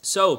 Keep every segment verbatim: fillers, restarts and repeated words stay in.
So,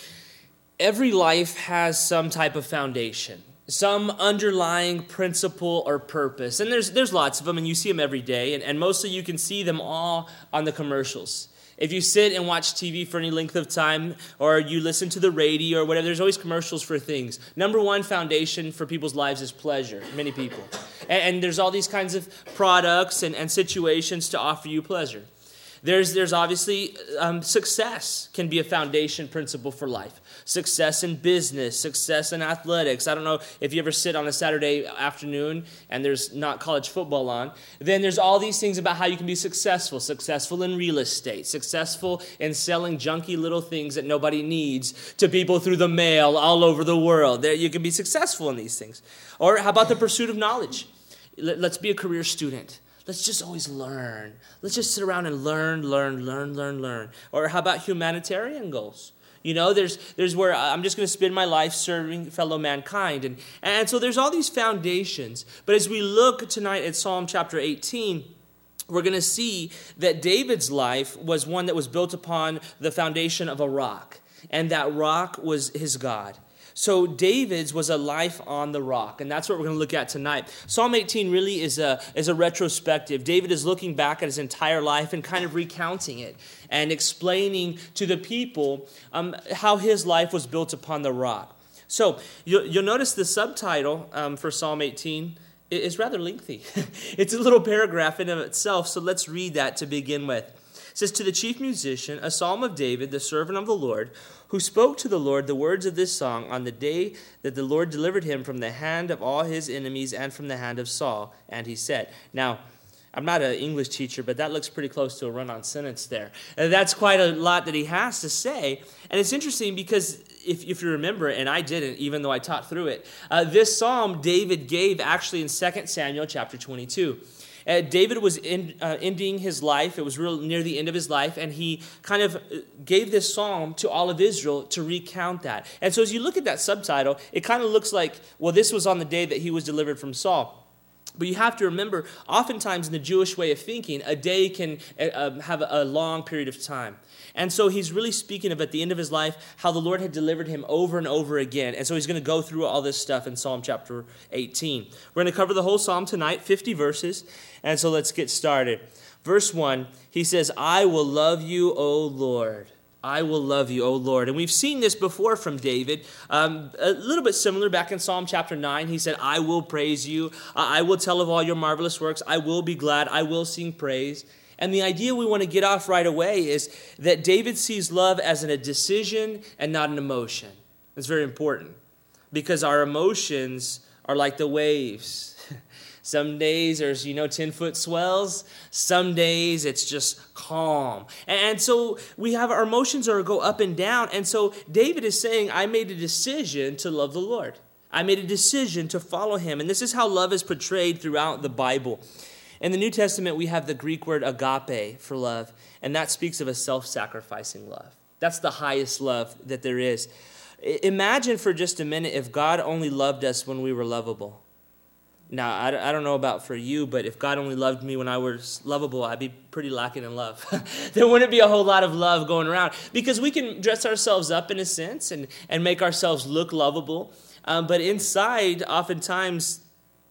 every life has some type of foundation, some underlying principle or purpose. And there's there's lots of them, and you see them every day, and, and mostly you can see them all on the commercials. If you sit and watch T V for any length of time, or you listen to the radio or whatever, there's always commercials for things. Number one foundation for people's lives is pleasure, many people. And, and there's all these kinds of products and, and situations to offer you pleasure. There's there's obviously um, success can be a foundation principle for life. Success in business, success in athletics. I don't know if you ever sit on a Saturday afternoon and there's not college football on. Then there's all these things about how you can be successful. Successful in real estate. Successful in selling junky little things that nobody needs to people through the mail all over the world. There, you can be successful in these things. Or how about the pursuit of knowledge? Let's be a career student. Let's just always learn. Let's just sit around and learn, learn, learn, learn, learn. Or how about humanitarian goals? You know, there's there's where I'm just going to spend my life serving fellow mankind. And, and so there's all these foundations. But as we look tonight at Psalm chapter eighteen, we're going to see that David's life was one that was built upon the foundation of a rock. And that rock was his God. So David's was a life on the rock, and that's what we're going to look at tonight. Psalm eighteen really is a, is a retrospective. David is looking back at his entire life and kind of recounting it and explaining to the people um, how his life was built upon the rock. So you'll, you'll notice the subtitle um, for Psalm eighteen is rather lengthy. It's a little paragraph in of itself, so let's read that to begin with. It says, "To the chief musician, a psalm of David, the servant of the Lord, who spoke to the Lord the words of this song on the day that the Lord delivered him from the hand of all his enemies and from the hand of Saul. And he said," now, I'm not an English teacher, but that looks pretty close to a run-on sentence there. And that's quite a lot that he has to say. And it's interesting because if, if you remember, and I didn't, even though I taught through it, uh, this psalm David gave actually in Second Samuel chapter twenty-two. Uh, David was in, uh, ending his life. It was real near the end of his life, and he kind of gave this psalm to all of Israel to recount that. And so as you look at that subtitle, it kind of looks like, well, this was on the day that he was delivered from Saul. But you have to remember, oftentimes in the Jewish way of thinking, a day can uh, have a long period of time. And so he's really speaking of at the end of his life how the Lord had delivered him over and over again. And so he's going to go through all this stuff in Psalm chapter eighteen. We're going to cover the whole psalm tonight, fifty verses. And so let's get started. Verse one, he says, "I will love you, O Lord. I will love you, O Lord." And we've seen this before from David, um, a little bit similar back in Psalm chapter nine. He said, "I will praise you. I will tell of all your marvelous works. I will be glad. I will sing praise." And the idea we want to get off right away is that David sees love as a decision and not an emotion. It's very important because our emotions are like the waves. Some days there's, you know, ten-foot swells. Some days it's just calm. And so we have our emotions are go up and down. And so David is saying, I made a decision to love the Lord. I made a decision to follow him. And this is how love is portrayed throughout the Bible. In the New Testament, we have the Greek word agape for love. And that speaks of a self-sacrificing love. That's the highest love that there is. Imagine for just a minute if God only loved us when we were lovable. Now, I don't know about for you, but if God only loved me when I was lovable, I'd be pretty lacking in love. There wouldn't be a whole lot of love going around because we can dress ourselves up in a sense and, and make ourselves look lovable. Um, but inside, oftentimes,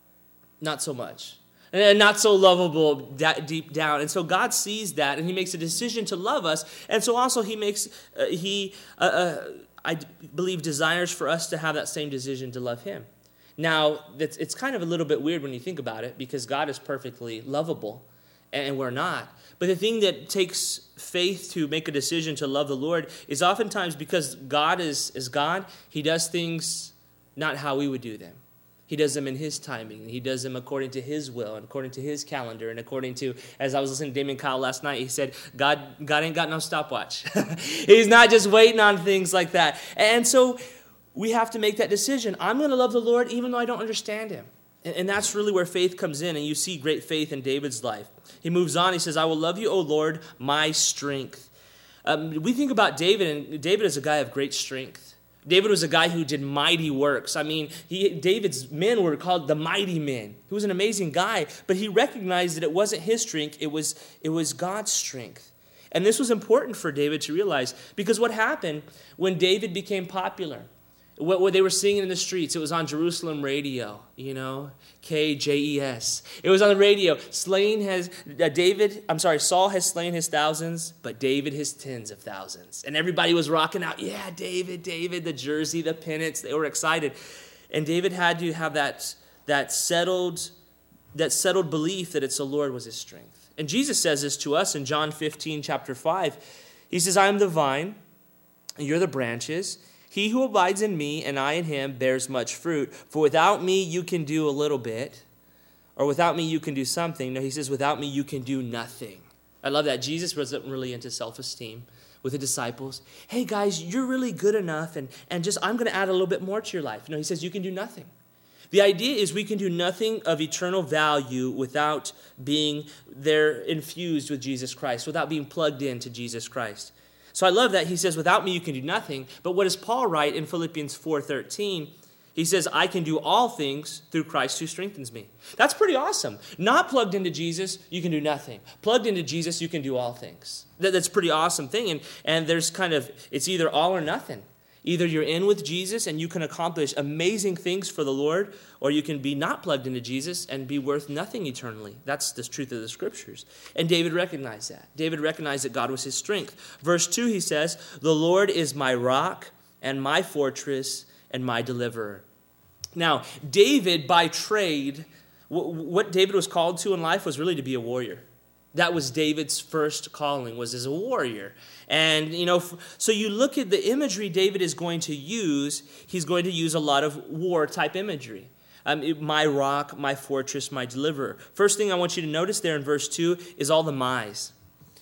not so much. And not so lovable deep down. And so God sees that and he makes a decision to love us. And so also he makes, uh, he, uh, uh, I believe, desires for us to have that same decision to love him. Now, it's, it's kind of a little bit weird when you think about it because God is perfectly lovable and we're not. But the thing that takes faith to make a decision to love the Lord is oftentimes because God is, is God, he does things not how we would do them. He does them in his timing. He does them according to his will and according to his calendar and according to, as I was listening to Damien Kyle last night, he said, God, God ain't got no stopwatch. He's not just waiting on things like that. And so we have to make that decision. I'm going to love the Lord even though I don't understand him. And that's really where faith comes in. And you see great faith in David's life. He moves on. He says, "I will love you, O Lord, my strength." Um, we think about David, and David is a guy of great strength. David was a guy who did mighty works. I mean, he, David's men were called the mighty men. He was an amazing guy, but he recognized that it wasn't his strength, it was, it was God's strength. And this was important for David to realize, because what happened when David became popular, what, what they were singing in the streets, it was on Jerusalem radio, you know, K J E S. It was on the radio. Slain has, uh, David, I'm sorry, Saul has slain his thousands, but David his tens of thousands. And everybody was rocking out, yeah, David, David, the jersey, the pennants, they were excited. And David had to have that, that settled, that settled belief that it's the Lord was his strength. And Jesus says this to us in John fifteen, chapter five. He says, I am the vine, and you're the branches. He who abides in me and I in him bears much fruit. For without me you can do a little bit, or without me you can do something. No, he says, without me you can do nothing. I love that. Jesus wasn't really into self-esteem with the disciples. Hey guys, you're really good enough, and, and just I'm going to add a little bit more to your life. No, he says you can do nothing. The idea is we can do nothing of eternal value without being there infused with Jesus Christ, without being plugged into Jesus Christ. So I love that he says, without me you can do nothing. But what does Paul write in Philippians four thirteen? He says, I can do all things through Christ who strengthens me. That's pretty awesome. Not plugged into Jesus, you can do nothing. Plugged into Jesus, you can do all things. That, that's a pretty awesome thing. And, and there's kind of, it's either all or nothing. Either you're in with Jesus and you can accomplish amazing things for the Lord, or you can be not plugged into Jesus and be worth nothing eternally. That's the truth of the Scriptures. And David recognized that. David recognized that God was his strength. Verse two, he says, the Lord is my rock and my fortress and my deliverer. Now, David, by trade, what David was called to in life was really to be a warrior. That was David's first calling, was as a warrior. And, you know, so you look at the imagery David is going to use, he's going to use a lot of war-type imagery. Um, my rock, my fortress, my deliverer. First thing I want you to notice there in verse two is all the my's.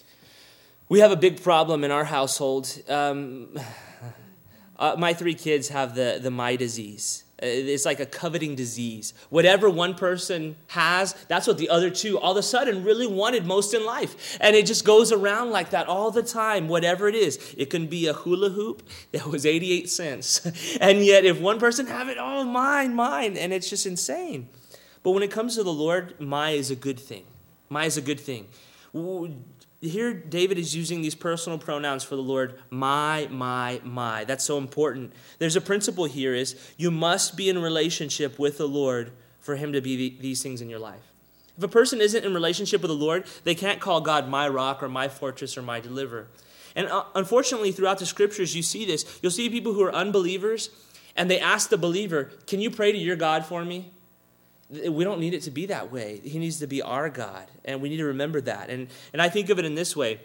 We have a big problem in our household. Um, uh, my three kids have the, the my disease. It's like a coveting disease. Whatever one person has, that's what the other two all of a sudden really wanted most in life. And it just goes around like that all the time, whatever it is. It can be a hula hoop that was eighty-eight cents. And yet if one person have it, oh, mine, mine. And it's just insane. But when it comes to the Lord, my is a good thing. My is a good thing. Here, David is using these personal pronouns for the Lord, my, my, my. That's so important. There's a principle here is you must be in relationship with the Lord for him to be these things in your life. If a person isn't in relationship with the Lord, they can't call God my rock or my fortress or my deliverer. And uh, unfortunately, throughout the Scriptures, you see this. You'll see people who are unbelievers, and they ask the believer, can you pray to your God for me? We don't need it to be that way. He needs to be our God, and we need to remember that. And, and I think of it in this way.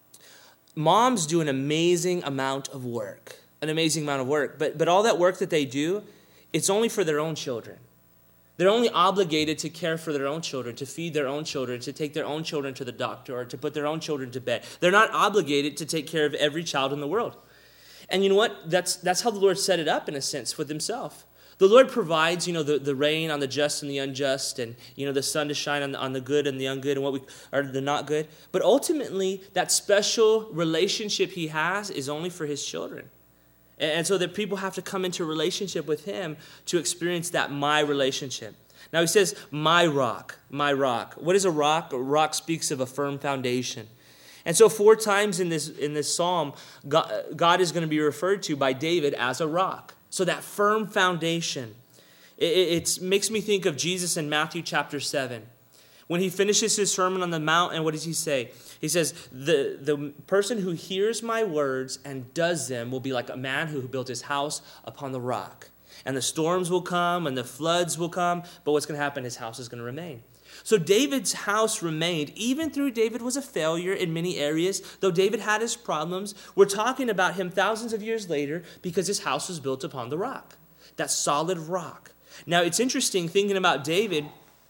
Moms do an amazing amount of work, an amazing amount of work, but, but all that work that they do, it's only for their own children. They're only obligated to care for their own children, to feed their own children, to take their own children to the doctor, or to put their own children to bed. They're not obligated to take care of every child in the world. And you know what? That's, that's how the Lord set it up, in a sense, with himself. The Lord provides, you know, the, the rain on the just and the unjust, and, you know, the sun to shine on the, on the good and the ungood and what we are the not good. But ultimately, that special relationship he has is only for his children. And, and so that people have to come into a relationship with him to experience that my relationship. Now he says, my rock, my rock. What is a rock? A rock speaks of a firm foundation. And so four times in this, in this psalm, God, God is going to be referred to by David as a rock. So that firm foundation, it, it makes me think of Jesus in Matthew chapter seven. When he finishes his Sermon on the Mount, and what does he say? He says, the, the person who hears my words and does them will be like a man who built his house upon the rock. And the storms will come and the floods will come, but what's going to happen? His house is going to remain. So David's house remained, even though David was a failure in many areas, though David had his problems. We're talking about him thousands of years later because his house was built upon the rock, that solid rock. Now, it's interesting thinking about David,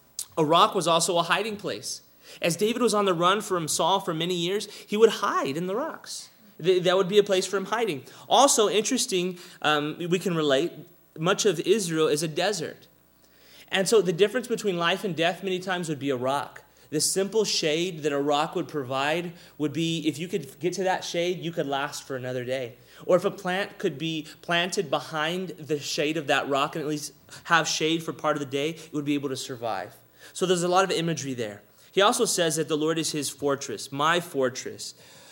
a rock was also a hiding place. As David was on the run from Saul for many years, he would hide in the rocks. That would be a place for him hiding. Also interesting, um, we can relate, much of Israel is a desert. And so the difference between life and death many times would be a rock. The simple shade that a rock would provide would be, if you could get to that shade, you could last for another day. Or if a plant could be planted behind the shade of that rock and at least have shade for part of the day, it would be able to survive. So there's a lot of imagery there. He also says that the Lord is his fortress, my fortress.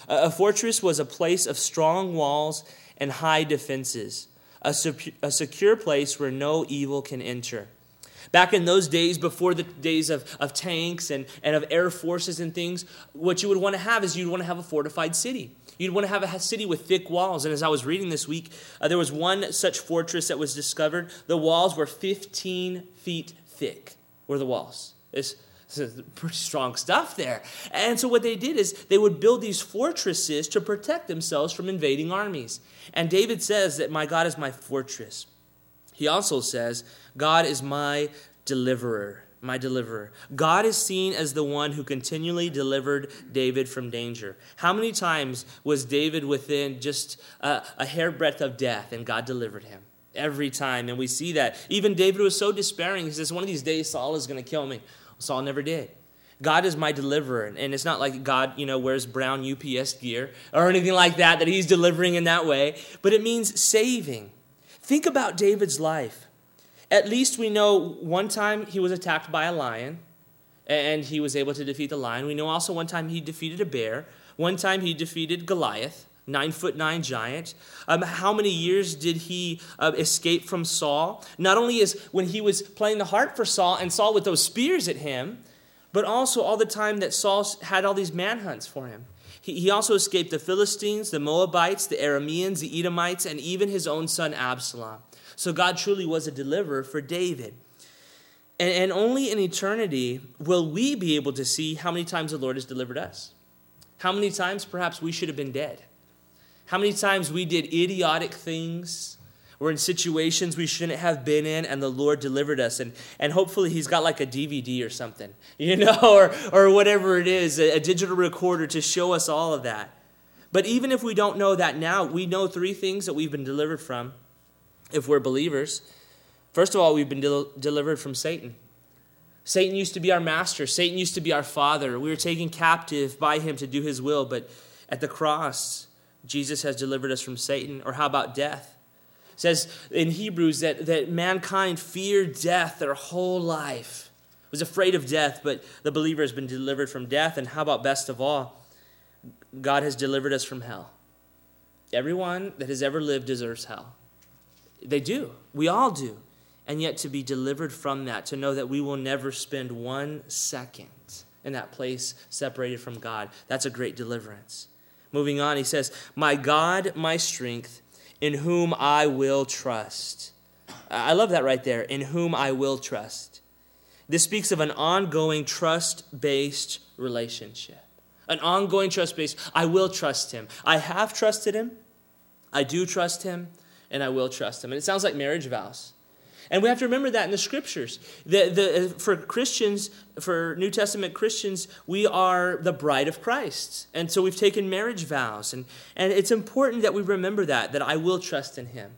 A fortress was a place of strong walls and high defenses, a, secu- a secure place where no evil can enter. Back in those days, before the days of, of tanks and, and of air forces and things, what you would want to have is you'd want to have a fortified city. You'd want to have a city with thick walls. And as I was reading this week, uh, there was one such fortress that was discovered. The walls were fifteen feet thick, were the walls. It's, it's pretty strong stuff there. And so what they did is they would build these fortresses to protect themselves from invading armies. And David says that my God is my fortress. He also says, God is my deliverer, my deliverer. God is seen as the one who continually delivered David from danger. How many times was David within just a, a hairbreadth of death and God delivered him? Every time. And we see that. Even David was so despairing. He says, one of these days Saul is going to kill me. Saul never did. God is my deliverer. And it's not like God, you know, wears brown U P S gear or anything like that, that he's delivering in that way. But it means saving. Think about David's life. At least we know one time he was attacked by a lion and he was able to defeat the lion. We know also one time he defeated a bear. One time he defeated Goliath, nine foot nine giant. Um, how many years did he uh, escape from Saul? Not only is when he was playing the harp for Saul and Saul with those spears at him, but also all the time that Saul had all these manhunts for him. He, he also escaped the Philistines, the Moabites, the Arameans, the Edomites, and even his own son Absalom. So God truly was a deliverer for David. And, and only in eternity will we be able to see how many times the Lord has delivered us. How many times perhaps we should have been dead. How many times we did idiotic things. We're in situations we shouldn't have been in, and the Lord delivered us. And, and hopefully he's got like a D V D or something, you know, or, or whatever it is, a, a digital recorder to show us all of that. But even if we don't know that now, we know three things that we've been delivered from if we're believers. First of all, we've been del- delivered from Satan. Satan used to be our master. Satan used to be our father. We were taken captive by him to do his will. But at the cross, Jesus has delivered us from Satan. Or how about death? It says in Hebrews that, that mankind feared death their whole life. Was afraid of death, but the believer has been delivered from death. And how about best of all? God has delivered us from hell. Everyone that has ever lived deserves hell. They do. We all do. And yet to be delivered from that, to know that we will never spend one second in that place separated from God, that's a great deliverance. Moving on, he says, my God, my strength, in whom I will trust. I love that right there, in whom I will trust. This speaks of an ongoing trust-based relationship. An ongoing trust-based, I will trust him. I have trusted him, I do trust him, and I will trust him. And it sounds like marriage vows. And we have to remember that in the scriptures. The, the, for Christians, for New Testament Christians, we are the bride of Christ. And so we've taken marriage vows. And, and it's important that we remember that, that I will trust in him.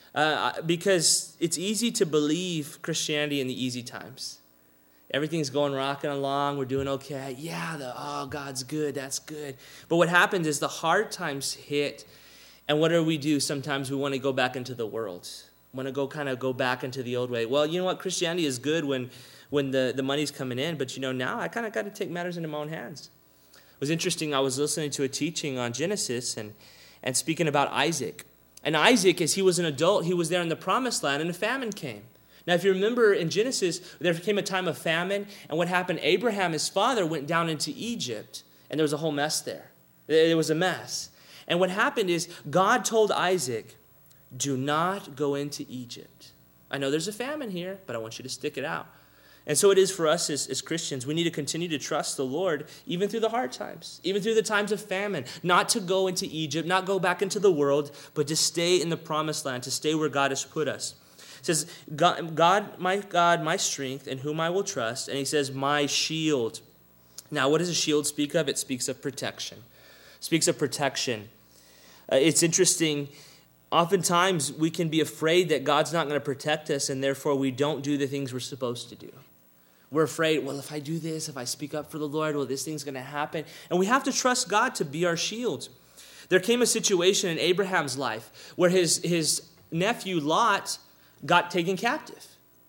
Uh, because it's easy to believe Christianity in the easy times. Everything's going rocking along. We're doing okay. Yeah, the, oh, God's good. That's good. But what happens is the hard times hit. And what do we do? Sometimes we want to go back into the world. Want to go kind of go back into the old way. Well, you know what? Christianity is good when, when the, the money's coming in. But, you know, now I kind of got to take matters into my own hands. It was interesting. I was listening to a teaching on Genesis and, and speaking about Isaac. And Isaac, as he was an adult, he was there in the promised land and a famine came. Now, if you remember in Genesis, there came a time of famine. And what happened? Abraham, his father, went down into Egypt. And there was a whole mess there. There was a mess. And what happened is God told Isaac, do not go into Egypt. I know there's a famine here, but I want you to stick it out. And so it is for us as, as Christians. We need to continue to trust the Lord even through the hard times, even through the times of famine, not to go into Egypt, not go back into the world, but to stay in the promised land, to stay where God has put us. It says, God, God, my God, my strength, in whom I will trust. And he says, my shield. Now, what does a shield speak of? It speaks of protection. It speaks of protection. Uh, it's interesting. Oftentimes, we can be afraid that God's not going to protect us, and therefore we don't do the things we're supposed to do. We're afraid, well, if I do this, if I speak up for the Lord, well, this thing's going to happen. And we have to trust God to be our shield. There came a situation in Abraham's life where his, his nephew Lot got taken captive.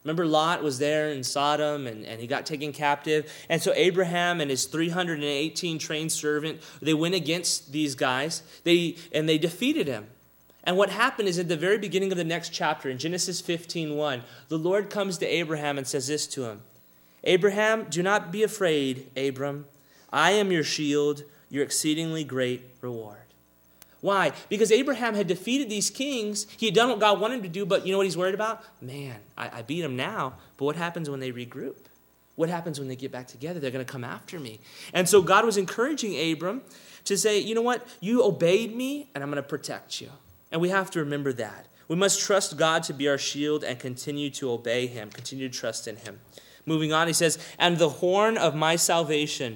Remember, Lot was there in Sodom, and, and he got taken captive. And so Abraham and his three hundred eighteen trained servant, they went against these guys, they and they defeated him. And what happened is at the very beginning of the next chapter, in Genesis fifteen one, the Lord comes to Abraham and says this to him: Abraham, do not be afraid, Abram. I am your shield, your exceedingly great reward. Why? Because Abraham had defeated these kings. He had done what God wanted him to do, but you know what he's worried about? Man, I, I beat them now, but what happens when they regroup? What happens when they get back together? They're going to come after me. And so God was encouraging Abram to say, you know what? You obeyed me, and I'm going to protect you. And we have to remember that. We must trust God to be our shield and continue to obey him, continue to trust in him. Moving on, he says, and the horn of my salvation.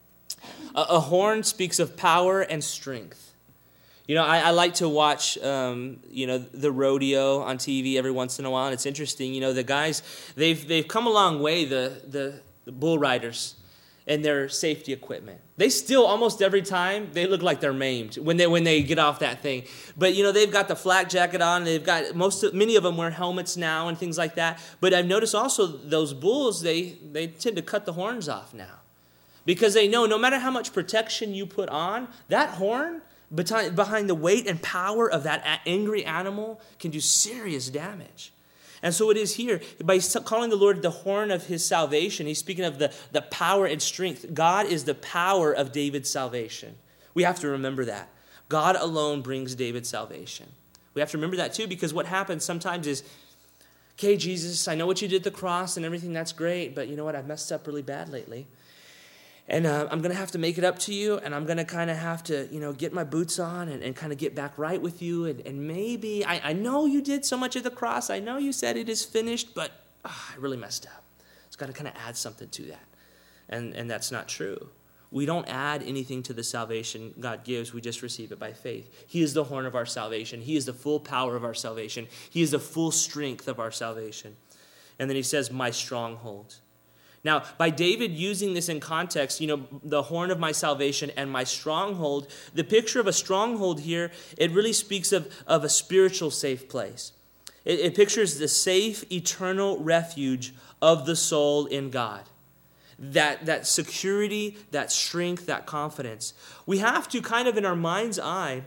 A, a horn speaks of power and strength. You know, I, I like to watch, um, you know, the rodeo on T V every once in a while, and it's interesting. You know, the guys, they've they've come a long way, the, the, the bull riders, and their safety equipment. They still, almost every time, they look like they're maimed when they when they get off that thing. But, you know, they've got the flak jacket on. They've got, most of, many of them wear helmets now and things like that. But I've noticed also those bulls, they, they tend to cut the horns off now. Because they know no matter how much protection you put on, that horn, behind the weight and power of that angry animal, can do serious damage. And so it is here. By calling the Lord the horn of his salvation, he's speaking of the, the power and strength. God is the power of David's salvation. We have to remember that. God alone brings David's salvation. We have to remember that too, because what happens sometimes is, okay, Jesus, I know what you did at the cross and everything, that's great, but you know what? I've messed up really bad lately. And uh, I'm going to have to make it up to you, and I'm going to kind of have to, you know, get my boots on and, and kind of get back right with you. And, and maybe, I, I know you did so much at the cross. I know you said it is finished, but uh, I really messed up. It's got to kind of add something to that. And, and that's not true. We don't add anything to the salvation God gives. We just receive it by faith. He is the horn of our salvation. He is the full power of our salvation. He is the full strength of our salvation. And then he says, my stronghold. Now, by David using this in context, you know, the horn of my salvation and my stronghold, the picture of a stronghold here, it really speaks of, of a spiritual safe place. It, it pictures the safe, eternal refuge of the soul in God. That, that security, that strength, that confidence. We have to kind of in our mind's eye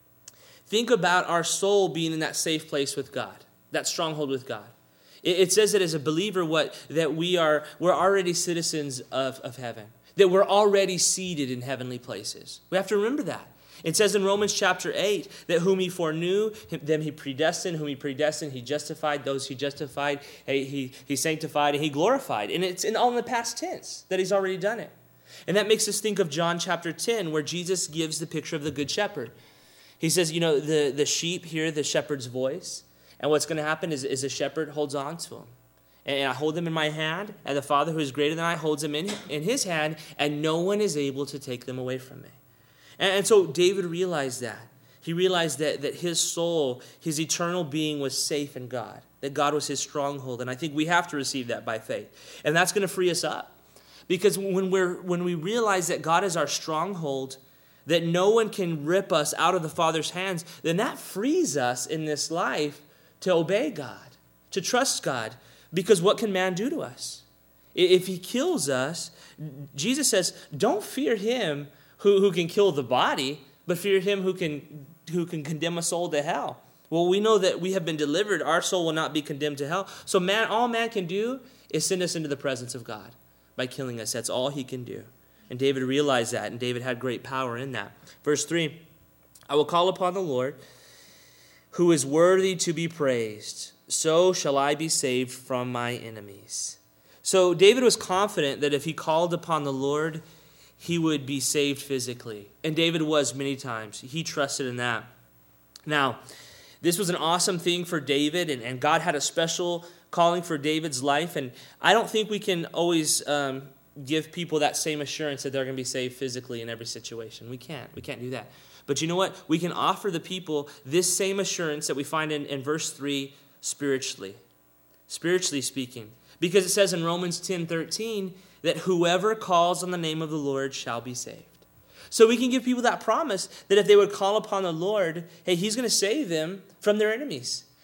think about our soul being in that safe place with God, that stronghold with God. It says that as a believer, what that we are, we're already citizens of, of heaven, that we're already seated in heavenly places. We have to remember that. It says in Romans chapter eight that whom he foreknew, them he predestined, whom he predestined, he justified, those he justified, he, he, he sanctified, and he glorified. And it's in all in the past tense that he's already done it. And that makes us think of John chapter ten, where Jesus gives the picture of the good shepherd. He says, you know, the, the sheep hear the shepherd's voice. And what's going to happen is, is a shepherd holds on to him. And I hold them in my hand, and the Father who is greater than I holds them in, in his hand, and no one is able to take them away from me. And, and so David realized that. He realized that, that his soul, his eternal being was safe in God, that God was his stronghold. And I think we have to receive that by faith. And that's going to free us up. Because when we're when we realize that God is our stronghold, that no one can rip us out of the Father's hands, then that frees us in this life to obey God, to trust God, because what can man do to us? If he kills us, Jesus says, don't fear him who, who can kill the body, but fear him who can, who can condemn a soul to hell. Well, we know that we have been delivered. Our soul will not be condemned to hell. So man, all man can do is send us into the presence of God by killing us. That's all he can do. And David realized that, and David had great power in that. Verse three, I will call upon the Lord, who is worthy to be praised. So shall I be saved from my enemies. So David was confident that if he called upon the Lord, he would be saved physically. And David was many times. He trusted in that. Now, this was an awesome thing for David, and, and God had a special calling for David's life. And I don't think we can always um, give people that same assurance that they're going to be saved physically in every situation. We can't. We can't do that. But you know what? We can offer the people this same assurance that we find in, in verse three spiritually. Spiritually speaking. Because it says in Romans ten thirteen that whoever calls on the name of the Lord shall be saved. So we can give people that promise that if they would call upon the Lord, hey, he's going to save them from their enemies.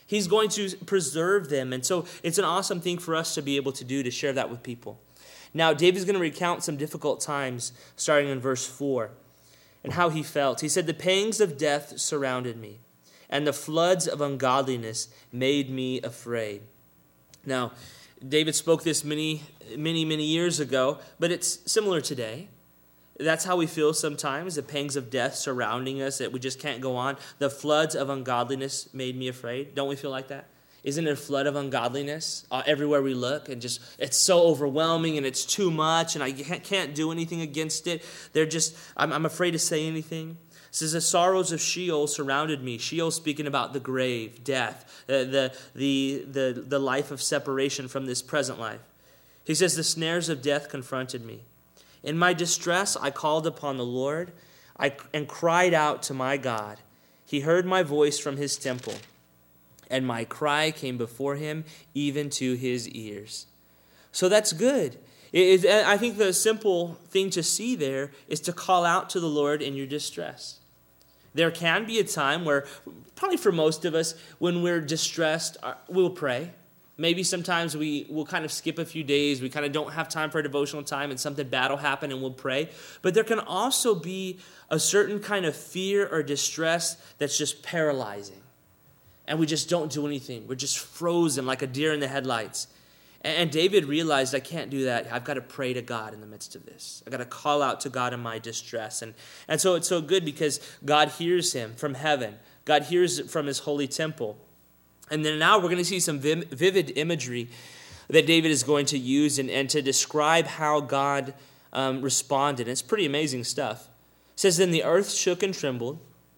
He's going to preserve them. And so it's an awesome thing for us to be able to do, to share that with people. Now, David's going to recount some difficult times, starting in verse four, and how he felt. He said, "The pangs of death surrounded me, and the floods of ungodliness made me afraid." Now, David spoke this many, many, many years ago, but it's similar today. That's how we feel sometimes, the pangs of death surrounding us, that we just can't go on. The floods of ungodliness made me afraid. Don't we feel like that? Isn't it a flood of ungodliness uh, everywhere we look? And just, it's so overwhelming and it's too much and I can't, can't do anything against it. They're just, I'm, I'm afraid to say anything. It says, "The sorrows of Sheol surrounded me." Sheol speaking about the grave, death, uh, the, the, the, the life of separation from this present life. He says, "The snares of death confronted me. In my distress, I called upon the Lord I, and cried out to my God. He heard my voice from his temple, and my cry came before him, even to his ears." So that's good. It, it, I think the simple thing to see there is to call out to the Lord in your distress. There can be a time where, probably for most of us, when we're distressed, we'll pray. Maybe sometimes we will kind of skip a few days. We kind of don't have time for a devotional time and something bad will happen and we'll pray. But there can also be a certain kind of fear or distress that's just paralyzing. And we just don't do anything. We're just frozen like a deer in the headlights. And David realized, I can't do that. I've got to pray to God in the midst of this. I've got to call out to God in my distress. And, and so it's so good because God hears him from heaven. God hears it from his holy temple. And then now we're going to see some vivid imagery that David is going to use and, and to describe how God um, responded. It's pretty amazing stuff. It says, "Then the earth shook and trembled.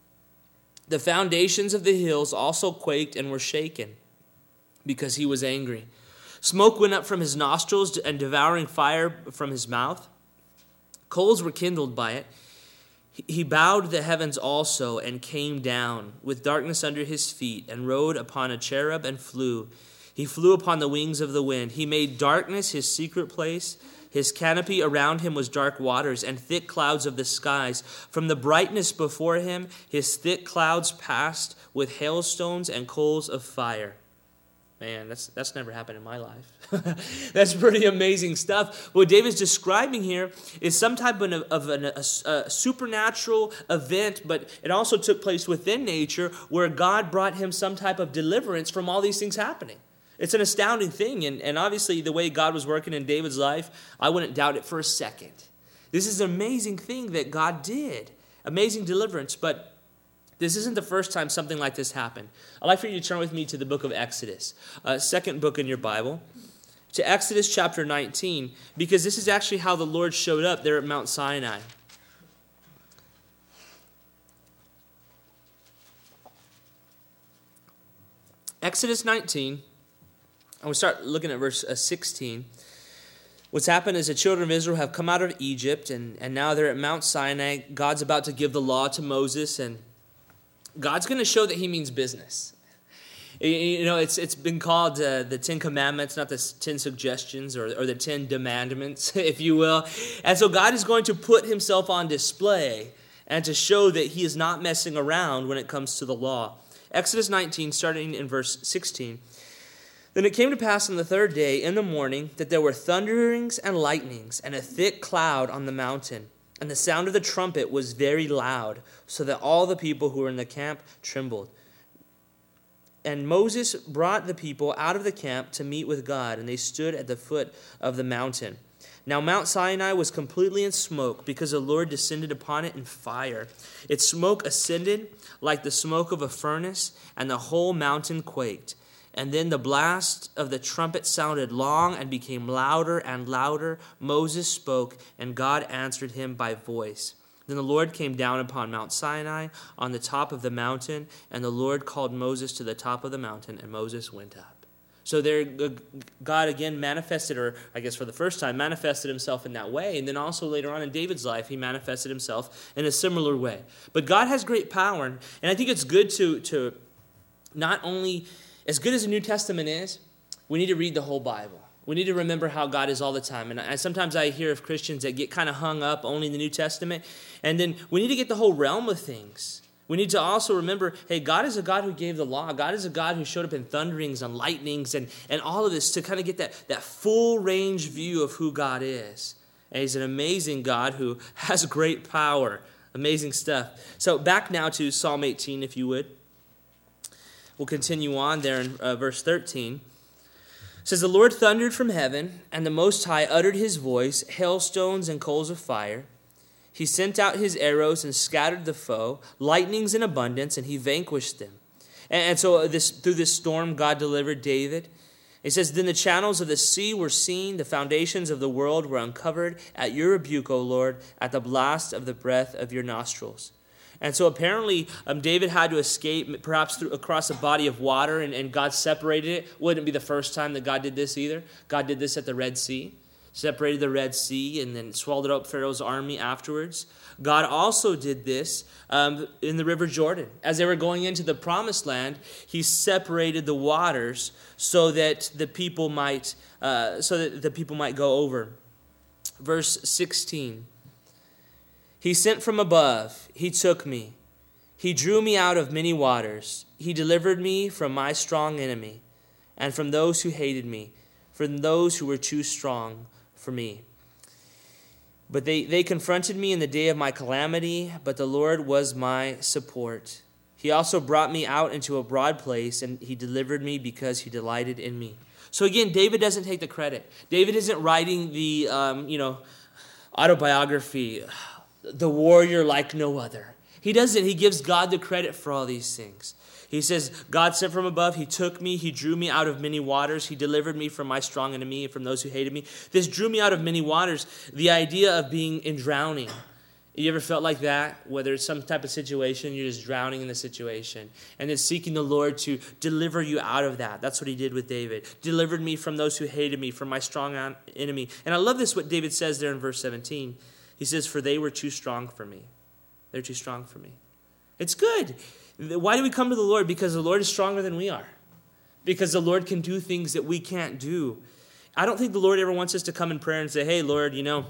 The foundations of the hills also quaked and were shaken because he was angry. Smoke went up from his nostrils and devouring fire from his mouth. Coals were kindled by it. He bowed the heavens also and came down with darkness under his feet and rode upon a cherub and flew. He flew upon the wings of the wind. He made darkness his secret place. His canopy around him was dark waters and thick clouds of the skies. From the brightness before him, his thick clouds passed with hailstones and coals of fire." Man, that's that's never happened in my life. That's pretty amazing stuff. What David's describing here is some type of, of an, a, a supernatural event, but it also took place within nature where God brought him some type of deliverance from all these things happening. It's an astounding thing, and, and obviously the way God was working in David's life, I wouldn't doubt it for a second. This is an amazing thing that God did. Amazing deliverance, but this isn't the first time something like this happened. I'd like for you to turn with me to the book of Exodus, uh, second book in your Bible, to Exodus chapter nineteen, because this is actually how the Lord showed up there at Mount Sinai. Exodus nineteen, and we'll start looking at verse uh, sixteen. What's happened is the children of Israel have come out of Egypt, and, and now they're at Mount Sinai. God's about to give the law to Moses, and God's going to show that he means business. You know, it's it's been called uh, the Ten Commandments, not the Ten Suggestions or, or the Ten Demandments, if you will. And so God is going to put himself on display and to show that he is not messing around when it comes to the law. Exodus nineteen, starting in verse sixteen. "Then it came to pass on the third day in the morning that there were thunderings and lightnings and a thick cloud on the mountain. And the sound of the trumpet was very loud, so that all the people who were in the camp trembled. And Moses brought the people out of the camp to meet with God, and they stood at the foot of the mountain. Now Mount Sinai was completely in smoke, because the Lord descended upon it in fire. Its smoke ascended like the smoke of a furnace, and the whole mountain quaked. And then the blast of the trumpet sounded long and became louder and louder. Moses spoke, and God answered him by voice. Then the Lord came down upon Mount Sinai on the top of the mountain, and the Lord called Moses to the top of the mountain, and Moses went up." So there, God again manifested, or I guess for the first time, manifested himself in that way. And then also later on in David's life, he manifested himself in a similar way. But God has great power, and I think it's good to, to not only... As good as the New Testament is, we need to read the whole Bible. We need to remember how God is all the time. And I, sometimes I hear of Christians that get kind of hung up only in the New Testament. And then we need to get the whole realm of things. We need to also remember, hey, God is a God who gave the law. God is a God who showed up in thunderings and lightnings and, and all of this to kind of get that, that full range view of who God is. And he's an amazing God who has great power. Amazing stuff. So back now to Psalm eighteen, if you would. We'll continue on there in uh, verse thirteen. It says, the Lord thundered from heaven, and the Most High uttered his voice, hailstones and coals of fire. He sent out his arrows and scattered the foe, lightnings in abundance, and he vanquished them. And, and so this through this storm, God delivered David. It says, then the channels of the sea were seen, the foundations of the world were uncovered at your rebuke, O Lord, at the blast of the breath of your nostrils. And so apparently um, David had to escape perhaps through, across a body of water, and, and God separated it. Wouldn't be the first time that God did this either. God did this at the Red Sea. Separated the Red Sea and then swallowed up Pharaoh's army afterwards. God also did this um, in the River Jordan. As they were going into the Promised Land, he separated the waters so that the people might uh, so that the people might go over. Verse sixteen. He sent from above, he took me. He drew me out of many waters. He delivered me from my strong enemy and from those who hated me, from those who were too strong for me. But they, they confronted me in the day of my calamity, but the Lord was my support. He also brought me out into a broad place, and he delivered me because he delighted in me. So again, David doesn't take the credit. David isn't writing the, um, you know, autobiography, the warrior like no other. He doesn't. He gives God the credit for all these things. He says, God sent from above, he took me, he drew me out of many waters, he delivered me from my strong enemy and from those who hated me. This drew me out of many waters, the idea of being in drowning. You ever felt like that? Whether it's some type of situation, you're just drowning in the situation. And then seeking the Lord to deliver you out of that. That's what he did with David. Delivered me from those who hated me, from my strong enemy. And I love this, what David says there in verse seventeen. He says, for they were too strong for me. They're too strong for me. It's good. Why do we come to the Lord? Because the Lord is stronger than we are. Because the Lord can do things that we can't do. I don't think the Lord ever wants us to come in prayer and say, hey, Lord, you know,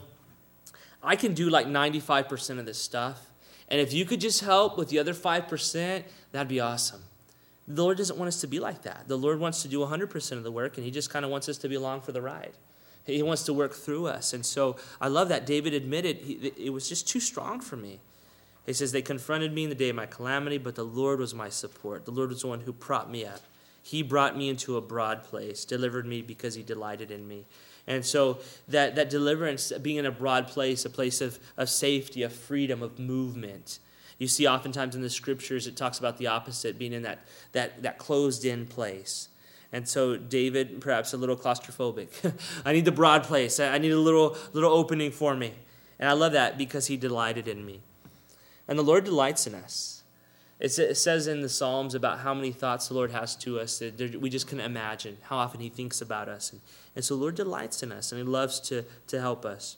I can do like ninety-five percent of this stuff. And if you could just help with the other five percent, that'd be awesome. The Lord doesn't want us to be like that. The Lord wants to do one hundred percent of the work, and he just kind of wants us to be along for the ride. He wants to work through us. And so I love that David admitted he, it was just too strong for me. He says, they confronted me in the day of my calamity, but the Lord was my support. The Lord was the one who propped me up. He brought me into a broad place, delivered me because he delighted in me. And so that, that deliverance, being in a broad place, a place of, of safety, of freedom, of movement. You see oftentimes in the scriptures it talks about the opposite, being in that, that, that closed-in place. And so David, perhaps a little claustrophobic. I need the broad place. I need a little, little opening for me. And I love that because he delighted in me. And the Lord delights in us. It says in the Psalms about how many thoughts the Lord has to us that we just couldn't imagine how often he thinks about us. And, and so the Lord delights in us, and he loves to, to help us.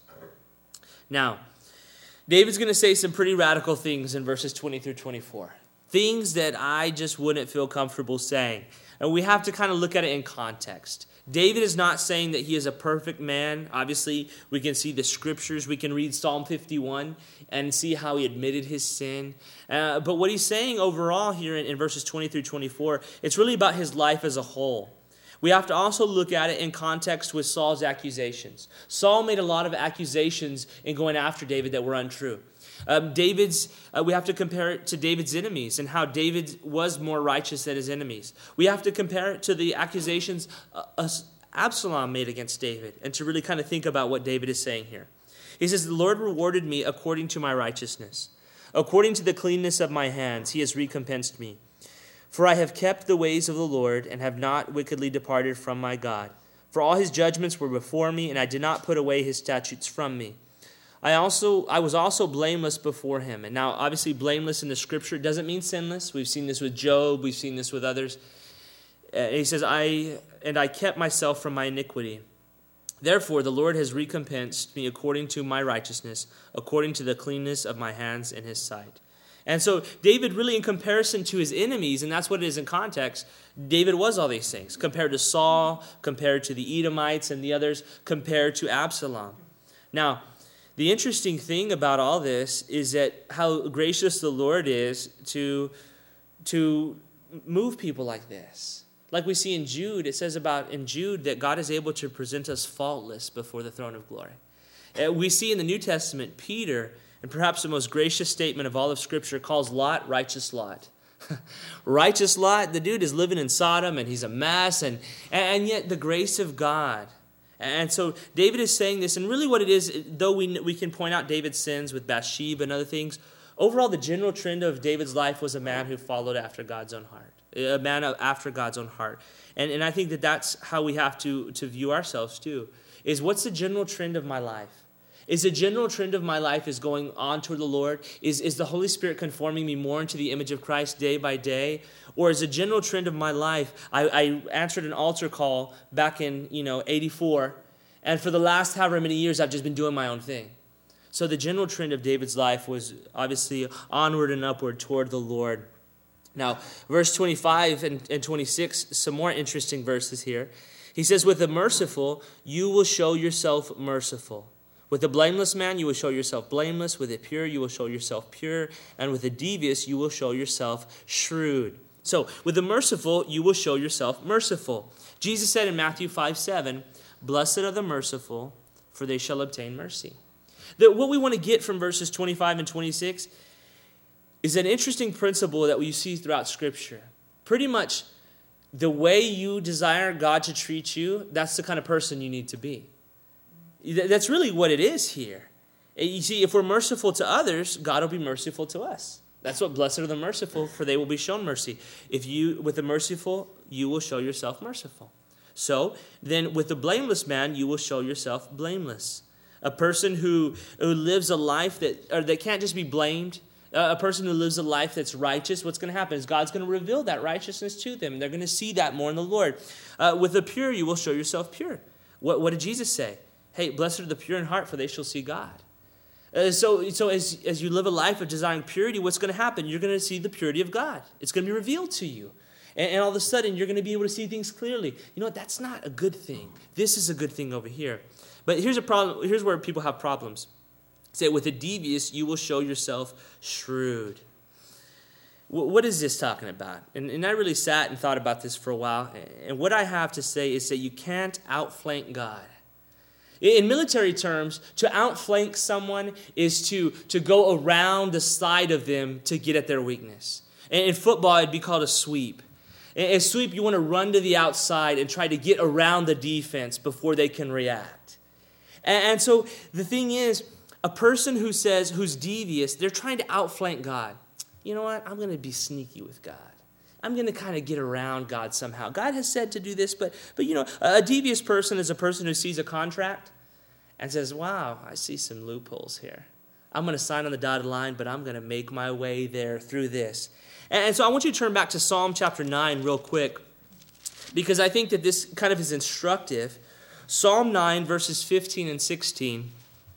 Now, David's going to say some pretty radical things in verses twenty through twenty-four. Things that I just wouldn't feel comfortable saying. And we have to kind of look at it in context. David is not saying that he is a perfect man. Obviously, we can see the scriptures. We can read Psalm fifty-one and see how he admitted his sin. Uh, but what he's saying overall here in, in verses twenty through twenty-four, it's really about his life as a whole. We have to also look at it in context with Saul's accusations. Saul made a lot of accusations in going after David that were untrue. Um, David's, uh, we have to compare it to David's enemies and how David was more righteous than his enemies. We have to compare it to the accusations uh, Absalom made against David and to really kind of think about what David is saying here. He says, the Lord rewarded me according to my righteousness. According to the cleanness of my hands, he has recompensed me. For I have kept the ways of the Lord and have not wickedly departed from my God. For all his judgments were before me, and I did not put away his statutes from me. I also I was also blameless before him. And now, obviously, blameless in the scripture doesn't mean sinless. We've seen this with Job. We've seen this with others. Uh, he says, I and I kept myself from my iniquity. Therefore, the Lord has recompensed me according to my righteousness, according to the cleanness of my hands in his sight. And so David really in comparison to his enemies, and that's what it is in context, David was all these things. Compared to Saul, compared to the Edomites and the others, compared to Absalom. Now, The interesting thing about all this is that how gracious the Lord is to, to move people like this. Like we see in Jude, it says about in Jude that God is able to present us faultless before the throne of glory. Uh, we see in the New Testament, Peter, and perhaps the most gracious statement of all of Scripture, calls Lot righteous Lot. Righteous Lot, the dude is living in Sodom and he's a mess, and, and yet the grace of God. And so David is saying this, and really what it is, though we, we can point out David's sins with Bathsheba and other things, overall the general trend of David's life was a man who followed after God's own heart. A man after God's own heart. And, and I think that that's how we have to, to view ourselves too, is what's the general trend of my life? Is the general trend of my life is going on toward the Lord? Is, is the Holy Spirit conforming me more into the image of Christ day by day? Or is the general trend of my life, I, I answered an altar call back in, you know, eighty-four, and for the last however many years, I've just been doing my own thing. So the general trend of David's life was obviously onward and upward toward the Lord. Now, verse twenty-five and, and twenty-six, some more interesting verses here. He says, with the merciful, you will show yourself merciful. With the blameless man, you will show yourself blameless. With the pure, you will show yourself pure. And with the devious, you will show yourself shrewd. So, with the merciful, you will show yourself merciful. Jesus said in Matthew five seven, blessed are the merciful, for they shall obtain mercy. That what we want to get from verses twenty-five and twenty-six is an interesting principle that we see throughout Scripture. Pretty much the way you desire God to treat you, that's the kind of person you need to be. That's really what it is here. You see, if we're merciful to others, God will be merciful to us. That's what blessed are the merciful, for they will be shown mercy. If you, with the merciful, you will show yourself merciful. So, then with the blameless man, you will show yourself blameless. A person who, who lives a life that, or that can't just be blamed, uh, a person who lives a life that's righteous, what's going to happen is God's going to reveal that righteousness to them. They're going to see that more in the Lord. Uh, with the pure, you will show yourself pure. What, what did Jesus say? Hey, blessed are the pure in heart, for they shall see God. Uh, so so as, as you live a life of desiring purity, what's going to happen? You're going to see the purity of God. It's going to be revealed to you. And, and all of a sudden, you're going to be able to see things clearly. You know what? That's not a good thing. This is a good thing over here. But here's a problem. Here's where people have problems. Say, with the devious, you will show yourself shrewd. W- what is this talking about? And, and I really sat and thought about this for a while. And what I have to say is that you can't outflank God. In military terms, to outflank someone is to, to go around the side of them to get at their weakness. And in football, it'd be called a sweep. In sweep, you want to run to the outside and try to get around the defense before they can react. And, and so the thing is, a person who says, who's devious, they're trying to outflank God. You know what? I'm going to be sneaky with God. I'm going to kind of get around God somehow. God has said to do this, but, but you know, a devious person is a person who sees a contract and says, wow, I see some loopholes here. I'm going to sign on the dotted line, but I'm going to make my way there through this. And, and so I want you to turn back to Psalm chapter nine real quick, because I think that this kind of is instructive. Psalm nine, verses fifteen and sixteen.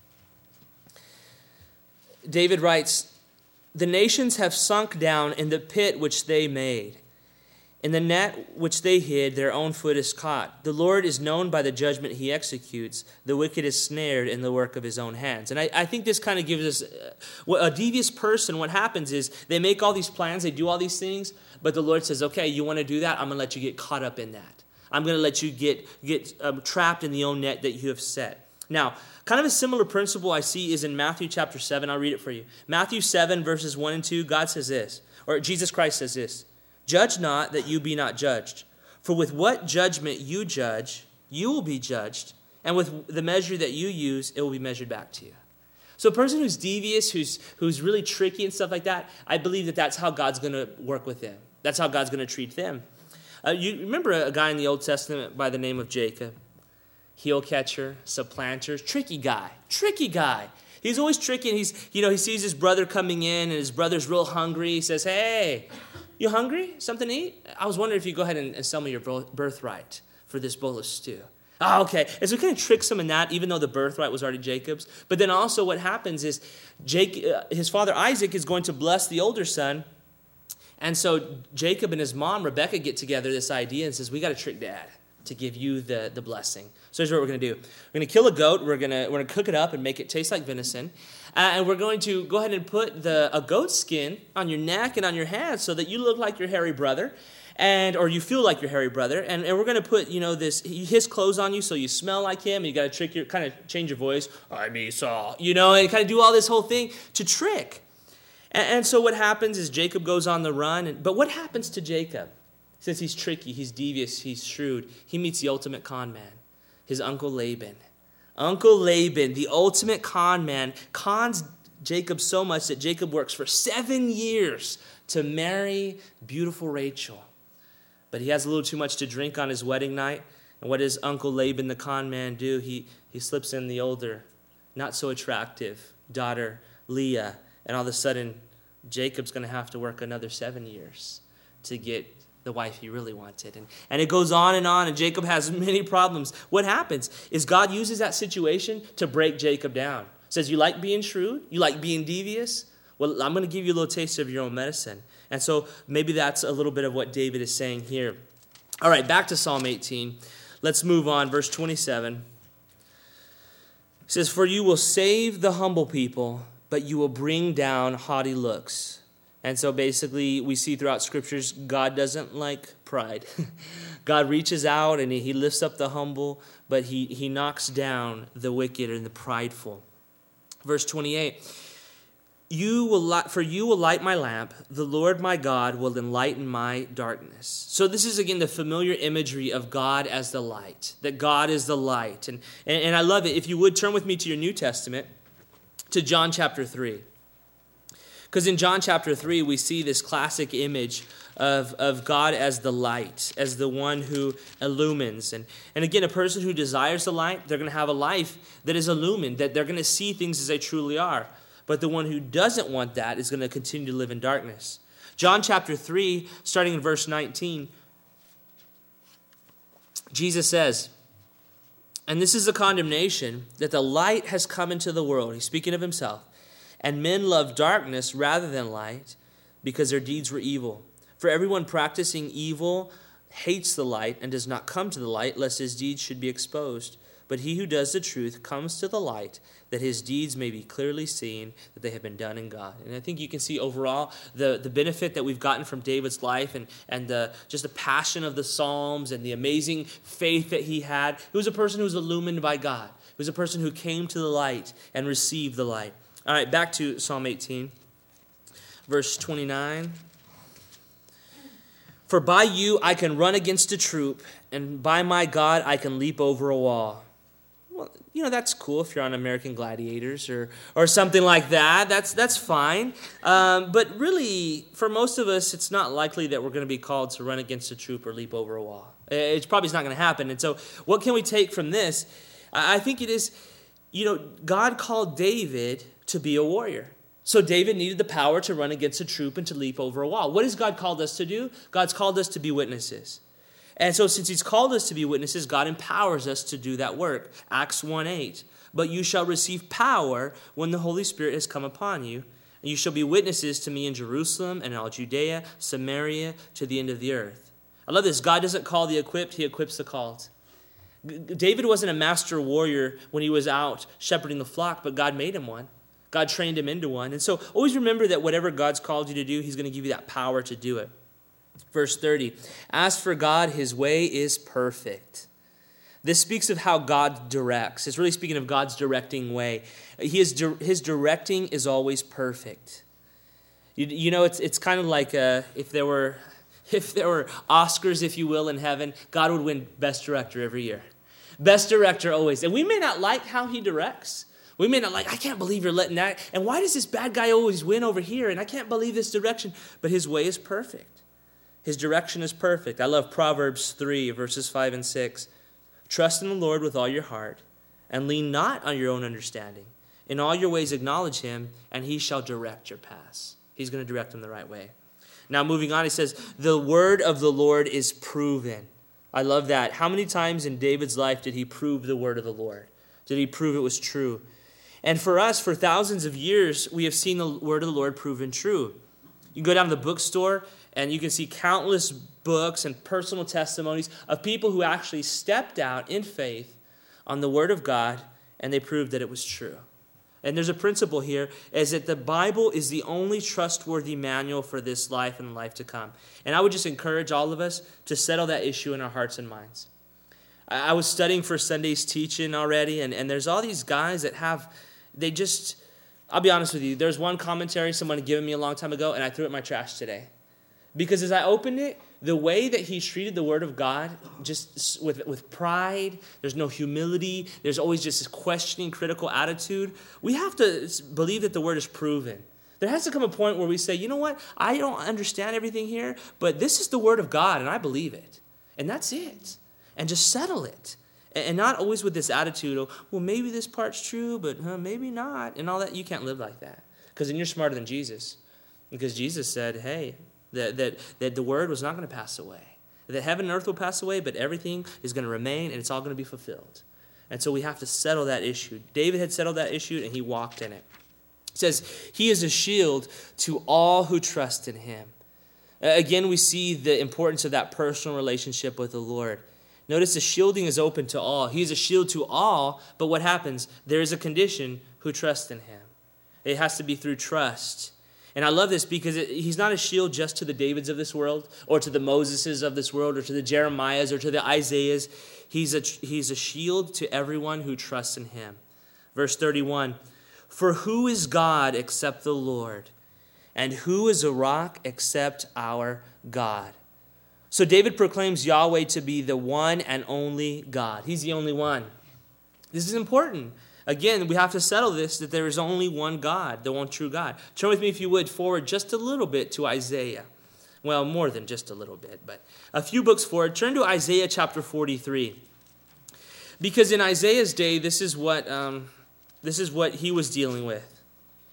David writes, the nations have sunk down in the pit which they made. In the net which they hid, their own foot is caught. The Lord is known by the judgment he executes. The wicked is snared in the work of his own hands. And I, I think this kind of gives us, uh, a devious person, what happens is they make all these plans, they do all these things, but the Lord says, okay, you want to do that? I'm going to let you get caught up in that. I'm going to let you get, get um, trapped in the own net that you have set. Now, kind of a similar principle I see is in Matthew chapter seven. I'll read it for you. Matthew seven, verses one and two, God says this, or Jesus Christ says this, judge not that you be not judged. For with what judgment you judge, you will be judged. And with the measure that you use, it will be measured back to you. So a person who's devious, who's, who's really tricky and stuff like that, I believe that that's how God's going to work with them. That's how God's going to treat them. Uh, you remember a guy in the Old Testament by the name of Jacob? Heel catcher, supplanter, tricky guy, tricky guy. He's always tricky, and he's, you know, he sees his brother coming in, and his brother's real hungry. He says, hey, you hungry? Something to eat? I was wondering if you go ahead and, and sell me your birthright for this bowl of stew. Oh, okay. And so he kind of tricks him in that, even though the birthright was already Jacob's. But then also what happens is Jake, uh, his father Isaac is going to bless the older son. And so Jacob and his mom, Rebecca, get together this idea and says, we got to trick Dad. to give you the, the blessing. So here's what we're going to do. We're going to kill a goat. We're going to we're going to cook it up and make it taste like venison. Uh, and we're going to go ahead and put the a goat skin on your neck and on your hands so that you look like your hairy brother. And or you feel like your hairy brother, and, and we're gonna put you know this his clothes on you so you smell like him. And you gotta trick your kind of change your voice. I'm Esau, you know, and kind of do all this whole thing to trick. And, and so what happens is Jacob goes on the run. And, but what happens to Jacob? Since he's tricky, he's devious, he's shrewd, he meets the ultimate con man, his uncle Laban. Uncle Laban, the ultimate con man, cons Jacob so much that Jacob works for seven years to marry beautiful Rachel. But he has a little too much to drink on his wedding night. And what does Uncle Laban, the con man, do? He, he slips in the older, not so attractive daughter, Leah. And all of a sudden, Jacob's going to have to work another seven years to get the wife he really wanted. And, and it goes on and on, and Jacob has many problems. What happens is God uses that situation to break Jacob down. Says, you like being shrewd? You like being devious? Well, I'm going to give you a little taste of your own medicine. And so maybe that's a little bit of what David is saying here. All right, back to Psalm eighteen. Let's move on. Verse twenty-seven. It says, for you will save the humble people, but you will bring down haughty looks. And so basically we see throughout scriptures, God doesn't like pride. God reaches out and he lifts up the humble, but he, he knocks down the wicked and the prideful. Verse twenty-eight. You will light, for you will light my lamp. The Lord my God will enlighten my darkness. So this is, again, the familiar imagery of God as the light, that God is the light. And, and, and I love it. If you would, turn with me to your New Testament, to John chapter three. Because in John chapter three, we see this classic image of, of God as the light, as the one who illumines. And, and again, a person who desires the light, they're going to have a life that is illumined, that they're going to see things as they truly are. But the one who doesn't want that is going to continue to live in darkness. John chapter three, starting in verse nineteen, Jesus says, and this is the condemnation, that the light has come into the world. He's speaking of himself. And men love darkness rather than light because their deeds were evil. For everyone practicing evil hates the light and does not come to the light, lest his deeds should be exposed. But he who does the truth comes to the light, that his deeds may be clearly seen, that they have been done in God. And I think you can see overall the, the benefit that we've gotten from David's life and, and the, just the passion of the Psalms and the amazing faith that he had. He was a person who was illumined by God. He was a person who came to the light and received the light. All right, back to Psalm eighteen, verse twenty-nine. For by you I can run against a troop, and by my God I can leap over a wall. Well, you know, that's cool if you're on American Gladiators or or something like that. That's that's fine. Um, but really, for most of us, it's not likely that we're going to be called to run against a troop or leap over a wall. It's probably not going to happen. And so what can we take from this? I think it is, you know, God called David to be a warrior. So David needed the power to run against a troop and to leap over a wall. What has God called us to do? God's called us to be witnesses. And so since he's called us to be witnesses, God empowers us to do that work. Acts one eight. But you shall receive power when the Holy Spirit has come upon you. And you shall be witnesses to me in Jerusalem and all Judea, Samaria, to the end of the earth. I love this. God doesn't call the equipped, he equips the called. David wasn't a master warrior when he was out shepherding the flock, but God made him one. God trained him into one. And so always remember that whatever God's called you to do, he's going to give you that power to do it. Verse thirty, as for God, his way is perfect. This speaks of how God directs. It's really speaking of God's directing way. He is, his directing is always perfect. You, you know, it's it's kind of like uh, if there were if there were Oscars, if you will, in heaven, God would win Best Director every year. Best Director always. And we may not like how he directs. We may not like, I can't believe you're letting that. And why does this bad guy always win over here? And I can't believe this direction. But his way is perfect. His direction is perfect. I love Proverbs three, verses five and six. Trust in the Lord with all your heart, and lean not on your own understanding. In all your ways acknowledge him, and he shall direct your paths. He's going to direct them the right way. Now moving on, he says, the word of the Lord is proven. I love that. How many times in David's life did he prove the word of the Lord? Did he prove it was true? And for us, for thousands of years, we have seen the word of the Lord proven true. You can go down to the bookstore, And you can see countless books and personal testimonies of people who actually stepped out in faith on the Word of God, and they proved that it was true. And there's a principle here, is that the Bible is the only trustworthy manual for this life and the life to come. And I would just encourage all of us to settle that issue in our hearts and minds. I was studying for Sunday's teaching already, and, and there's all these guys that have, they just, I'll be honest with you, there's one commentary someone had given me a long time ago, and I threw it in my trash today. Because as I opened it, the way that he's treated the Word of God, just with, with pride, there's no humility, there's always just this questioning, critical attitude. We have to believe that the Word is proven. There has to come a point where we say, you know what, I don't understand everything here, but this is the Word of God, and I believe it. And that's it. And just settle it. And not always with this attitude of, well, maybe this part's true, but huh, maybe not, and all that. You can't live like that. Because then you're smarter than Jesus. Because Jesus said, hey, That, that, that the word was not going to pass away. That heaven and earth will pass away, but everything is going to remain, and it's all going to be fulfilled. And so we have to settle that issue. David had settled that issue, and he walked in it. It says, he is a shield to all who trust in him. Uh, again, we see the importance of that personal relationship with the Lord. Notice the shielding is open to all. He's a shield to all, but what happens? There is a condition who trust in him. It has to be through trust. And I love this because it, he's not a shield just to the Davids of this world, or to the Moseses of this world, or to the Jeremiahs, or to the Isaiahs. He's a, he's a shield to everyone who trusts in him. Verse thirty-one, for who is God except the Lord? And who is a rock except our God? So David proclaims Yahweh to be the one and only God. He's the only one. This is important. Again, we have to settle this, that there is only one God, the one true God. Turn with me, if you would, forward just a little bit to Isaiah. Well, more than just a little bit, but a few books forward. Turn to Isaiah chapter forty-three. Because in Isaiah's day, this is what um, this is what he was dealing with.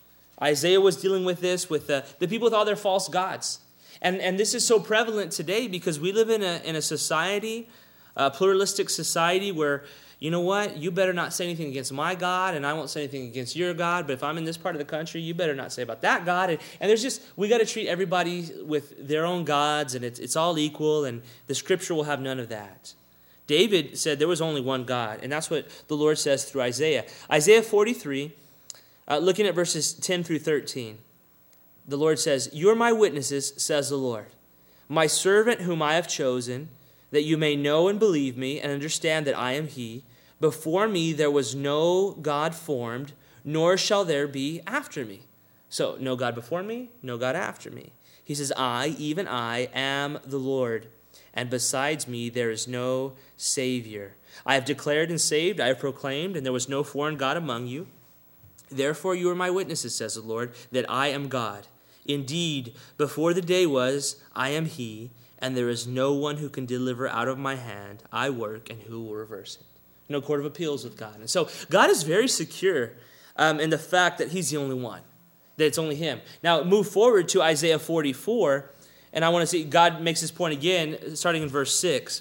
Isaiah was dealing with this, with the, the people with all their false gods. And, and this is so prevalent today because we live in a, in a society, a pluralistic society where, you know what, you better not say anything against my God, and I won't say anything against your God, but if I'm in this part of the country, you better not say about that God. And, and there's just, we got to treat everybody with their own gods, and it's, it's all equal, and the Scripture will have none of that. David said there was only one God, and that's what the Lord says through Isaiah. Isaiah forty-three, uh, looking at verses ten through thirteen, the Lord says, you are my witnesses, says the Lord, my servant whom I have chosen, that you may know and believe me and understand that I am he. Before me there was no God formed, nor shall there be after me. So, no God before me, no God after me. He says, I, even I, am the Lord, and besides me there is no Savior. I have declared and saved, I have proclaimed, and there was no foreign God among you. Therefore you are my witnesses, says the Lord, that I am God. Indeed, before the day was, I am he, and there is no one who can deliver out of my hand. I work, and who will reverse it? No court of appeals with God. And so God is very secure um, in the fact that he's the only one, that it's only him. Now, move forward to Isaiah forty-four, and I want to see, God makes this point again, starting in verse six.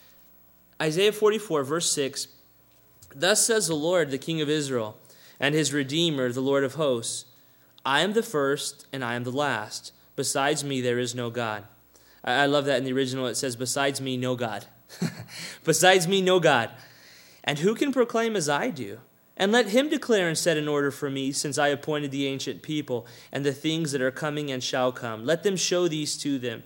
Isaiah forty-four, verse six, thus says the Lord, the King of Israel, and his Redeemer, the Lord of hosts, I am the first, and I am the last. Besides me, there is no God. I love that in the original. It says, besides me, no God. Besides me, no God. And who can proclaim as I do? And let him declare and set in order for me, since I appointed the ancient people and the things that are coming and shall come. Let them show these to them.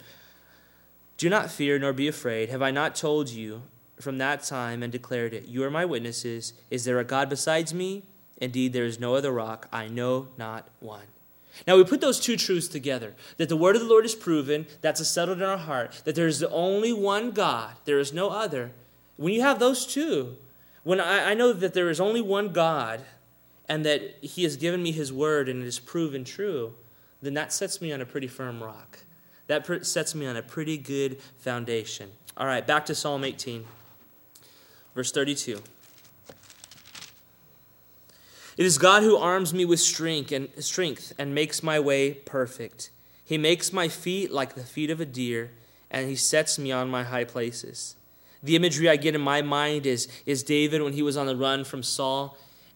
Do not fear nor be afraid. Have I not told you from that time and declared it? You are my witnesses. Is there a God besides me? Indeed, there is no other rock. I know not one. Now, we put those two truths together, that the word of the Lord is proven, that's settled in our heart, that there is only one God, there is no other. When you have those two, when I, I know that there is only one God, and that he has given me his word and it is proven true, then that sets me on a pretty firm rock. That per- sets me on a pretty good foundation. All right, back to Psalm eighteen, verse thirty-two. It is God who arms me with strength and strength and makes my way perfect. He makes my feet like the feet of a deer, and he sets me on my high places. The imagery I get in my mind is, is David when he was on the run from Saul,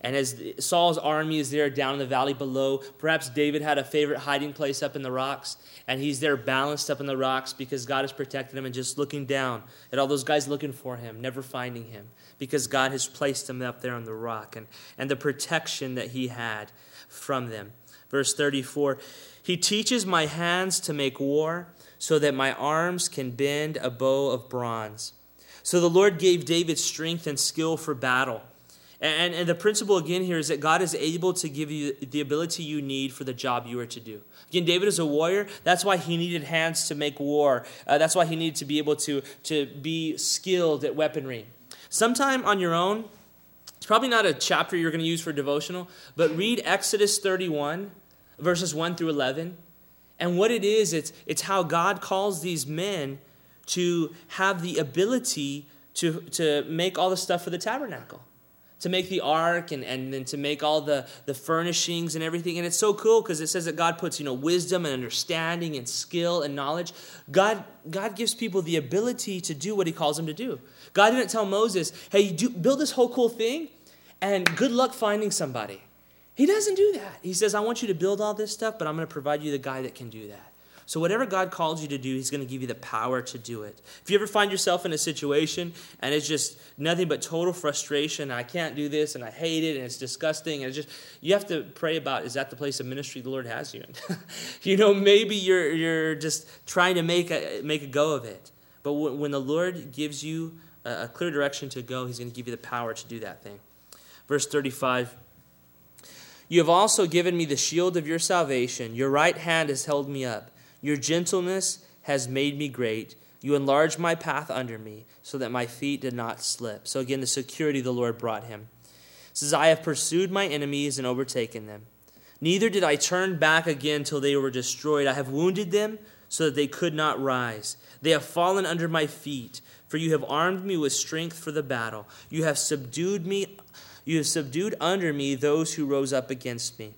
And as Saul's army is there down in the valley below, perhaps David had a favorite hiding place up in the rocks, and he's there balanced up in the rocks because God has protected him, and just looking down at all those guys looking for him, never finding him, because God has placed him up there on the rock, and, and the protection that he had from them. Verse thirty-four, he teaches my hands to make war, so that my arms can bend a bow of bronze. So the Lord gave David strength and skill for battle. And, and the principle again here is that God is able to give you the ability you need for the job you are to do. Again, David is a warrior. That's why he needed hands to make war. Uh, that's why he needed to be able to, to be skilled at weaponry. Sometime on your own, it's probably not a chapter you're going to use for devotional, but read Exodus thirty-one, verses one through eleven. And what it is, it's, it's how God calls these men to have the ability to, to make all the stuff for the tabernacle, to make the ark and, and then to make all the, the furnishings and everything. And it's so cool because it says that God puts, you know, wisdom and understanding and skill and knowledge. God, God gives people the ability to do what he calls them to do. God didn't tell Moses, hey, do, build this whole cool thing and good luck finding somebody. He doesn't do that. He says, I want you to build all this stuff, but I'm going to provide you the guy that can do that. So whatever God calls you to do, he's going to give you the power to do it. If you ever find yourself in a situation and it's just nothing but total frustration, I can't do this and I hate it and it's disgusting, and it's just, you have to pray about, is that the place of ministry the Lord has you in? You know, maybe you're you're just trying to make a, make a go of it. But w- when the Lord gives you a, a clear direction to go, he's going to give you the power to do that thing. Verse thirty-five, you have also given me the shield of your salvation. Your right hand has held me up. Your gentleness has made me great. You enlarged my path under me, so that my feet did not slip. So again, the security the Lord brought him. It says, I have pursued my enemies and overtaken them. Neither did I turn back again till they were destroyed. I have wounded them so that they could not rise. They have fallen under my feet, for you have armed me with strength for the battle. You have subdued me. You have subdued under me those who rose up against me.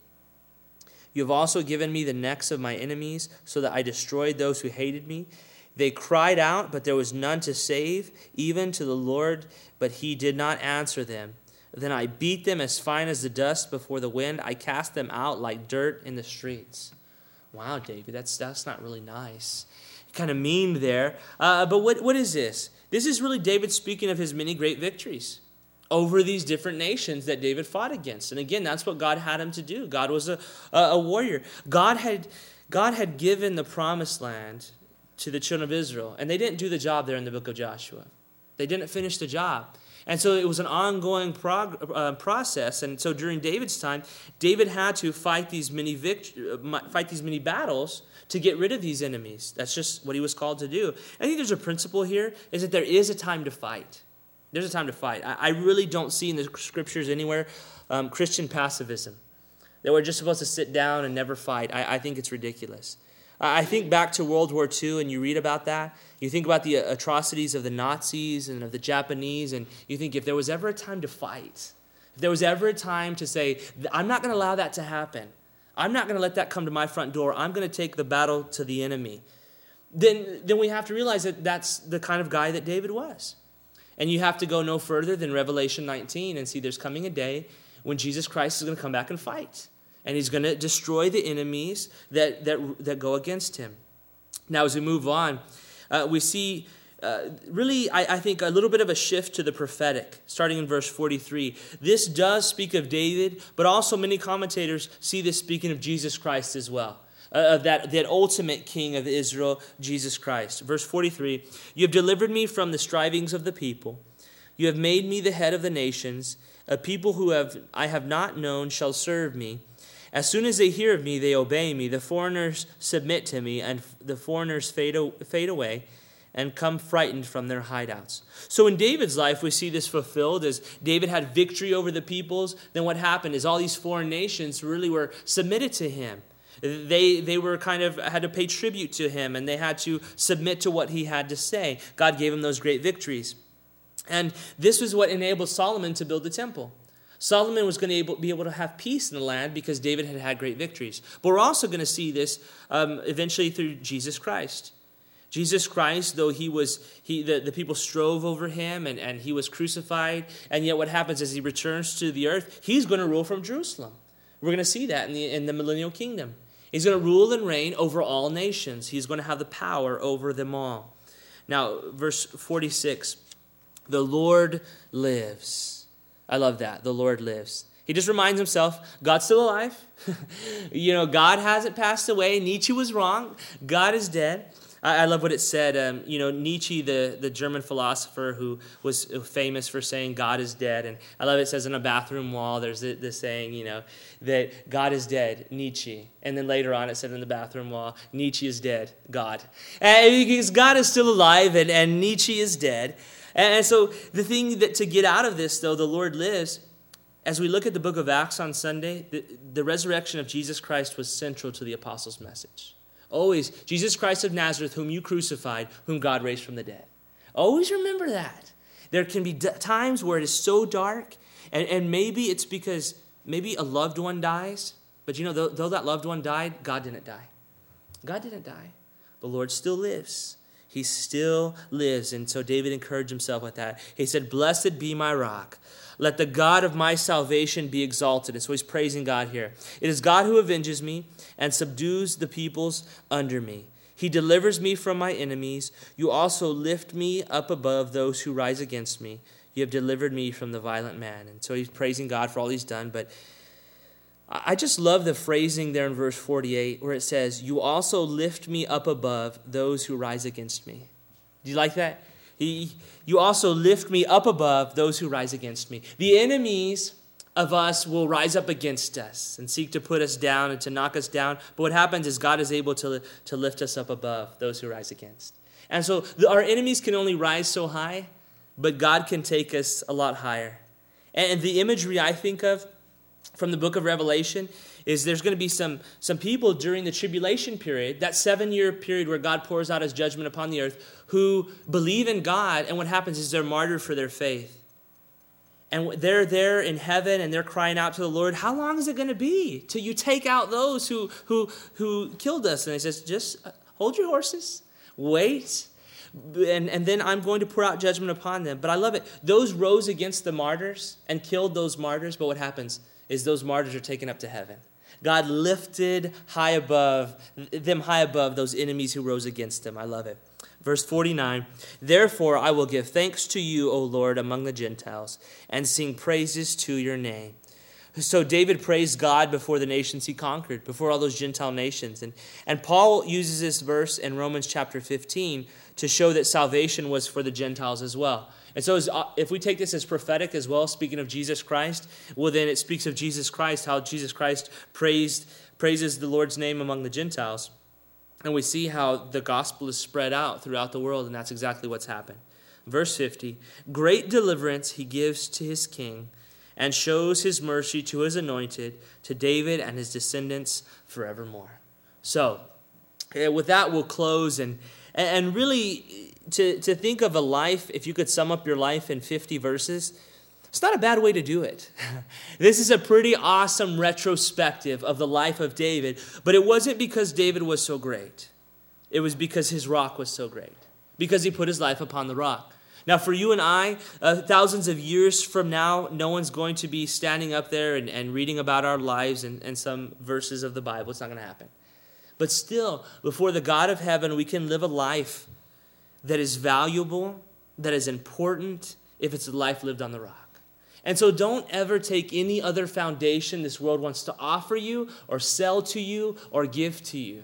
You have also given me the necks of my enemies, so that I destroyed those who hated me. They cried out, but there was none to save, even to the Lord, but he did not answer them. Then I beat them as fine as the dust before the wind. I cast them out like dirt in the streets. Wow, David, that's that's not really nice. Kind of mean there. Uh, but what what is this? This is really David speaking of his many great victories over these different nations that David fought against. And again, that's what God had him to do. God was a, a, a warrior. God had, God had given the promised land to the children of Israel, and they didn't do the job there in the book of Joshua. They didn't finish the job. And so it was an ongoing prog- uh, process. And so during David's time, David had to fight these many vict- fight these many battles to get rid of these enemies. That's just what he was called to do. I think there's a principle here, is that there is a time to fight. There's a time to fight. I, I really don't see in the scriptures anywhere um, Christian pacifism, that we're just supposed to sit down and never fight. I, I think it's ridiculous. I think back to World War Two, and you read about that. You think about the atrocities of the Nazis and of the Japanese, and you think if there was ever a time to fight, if there was ever a time to say, I'm not going to allow that to happen, I'm not going to let that come to my front door, I'm going to take the battle to the enemy, then, then we have to realize that that's the kind of guy that David was. And you have to go no further than Revelation nineteen and see there's coming a day when Jesus Christ is going to come back and fight. And he's going to destroy the enemies that, that, that go against him. Now, as we move on, uh, we see uh, really, I, I think, a little bit of a shift to the prophetic, starting in verse forty-three. This does speak of David, but also many commentators see this speaking of Jesus Christ as well. Uh, of that, that ultimate king of Israel, Jesus Christ. Verse forty-three, you have delivered me from the strivings of the people. You have made me the head of the nations. A people who have I have not known shall serve me. As soon as they hear of me, they obey me. The foreigners submit to me, and the foreigners fade, fade away and come frightened from their hideouts. So in David's life, we see this fulfilled as David had victory over the peoples. Then what happened is all these foreign nations really were submitted to him. They they were kind of had to pay tribute to him, and they had to submit to what he had to say. God gave him those great victories. And this was what enabled Solomon to build the temple. Solomon was going to able, be able to have peace in the land because David had had great victories. But we're also going to see this um, eventually through Jesus Christ. Jesus Christ, though he was, he the, the people strove over him and, and he was crucified, and yet what happens as he returns to the earth, he's going to rule from Jerusalem. We're going to see that in the, in the millennial kingdom. He's going to rule and reign over all nations. He's going to have the power over them all. Now, verse forty-six, the Lord lives. I love that. The Lord lives. He just reminds himself, God's still alive. you know, God hasn't passed away. Nietzsche was wrong. God is dead. I love what it said. Um, you know, Nietzsche, the, the German philosopher who was famous for saying God is dead. And I love it says on a bathroom wall, there's the, the saying, you know, that God is dead, Nietzsche. And then later on it said on the bathroom wall, Nietzsche is dead, God. And because God is still alive and, and Nietzsche is dead. And so the thing that to get out of this, though, the Lord lives, as we look at the book of Acts on Sunday, the, the resurrection of Jesus Christ was central to the apostles' message. Always, Jesus Christ of Nazareth, whom you crucified, whom God raised from the dead. Always remember that. There can be d- times where it is so dark, and, and maybe it's because maybe a loved one dies, but you know, though, though that loved one died, God didn't die. God didn't die. The Lord still lives. He still lives, and so David encouraged himself with that. He said, "Blessed be my rock. Let the God of my salvation be exalted." And so he's praising God here. "It is God who avenges me and subdues the peoples under me. He delivers me from my enemies. You also lift me up above those who rise against me. You have delivered me from the violent man." And so he's praising God for all he's done. But I just love the phrasing there in verse forty-eight where it says, "You also lift me up above those who rise against me." Do you like that? He, you also lift me up above those who rise against me. The enemies of us will rise up against us and seek to put us down and to knock us down. But what happens is God is able to, to lift us up above those who rise against. And so the, our enemies can only rise so high, but God can take us a lot higher. And the imagery I think of from the book of Revelation is there's going to be some, some people during the tribulation period, that seven-year period where God pours out his judgment upon the earth, who believe in God, and what happens is they're martyred for their faith. And they're there in heaven, and they're crying out to the Lord, "How long is it going to be till you take out those who, who, who killed us?" And he says, "Just hold your horses, wait, and, and then I'm going to pour out judgment upon them." But I love it. Those rose against the martyrs and killed those martyrs, but what happens is those martyrs are taken up to heaven. God lifted high above, them high above those enemies who rose against them. I love it. Verse forty-nine, "Therefore I will give thanks to you, O Lord, among the Gentiles, and sing praises to your name." So David praised God before the nations he conquered, before all those Gentile nations. And, and Paul uses this verse in Romans chapter fifteen to show that salvation was for the Gentiles as well. And so as, if we take this as prophetic as well, speaking of Jesus Christ, well then it speaks of Jesus Christ, how Jesus Christ praised, praises the Lord's name among the Gentiles. And we see how the gospel is spread out throughout the world, and that's exactly what's happened. Verse fifty, "Great deliverance he gives to his king, and shows his mercy to his anointed, to David and his descendants forevermore." So, with that we'll close, and and really to, to think of a life, if you could sum up your life in fifty verses, it's not a bad way to do it. This is a pretty awesome retrospective of the life of David, but it wasn't because David was so great. It was because his rock was so great, because he put his life upon the rock. Now, for you and I, uh, thousands of years from now, no one's going to be standing up there and, and reading about our lives and, and some verses of the Bible. It's not going to happen. But still, before the God of heaven, we can live a life that is valuable, that is important, if it's a life lived on the rock. And so don't ever take any other foundation this world wants to offer you or sell to you or give to you.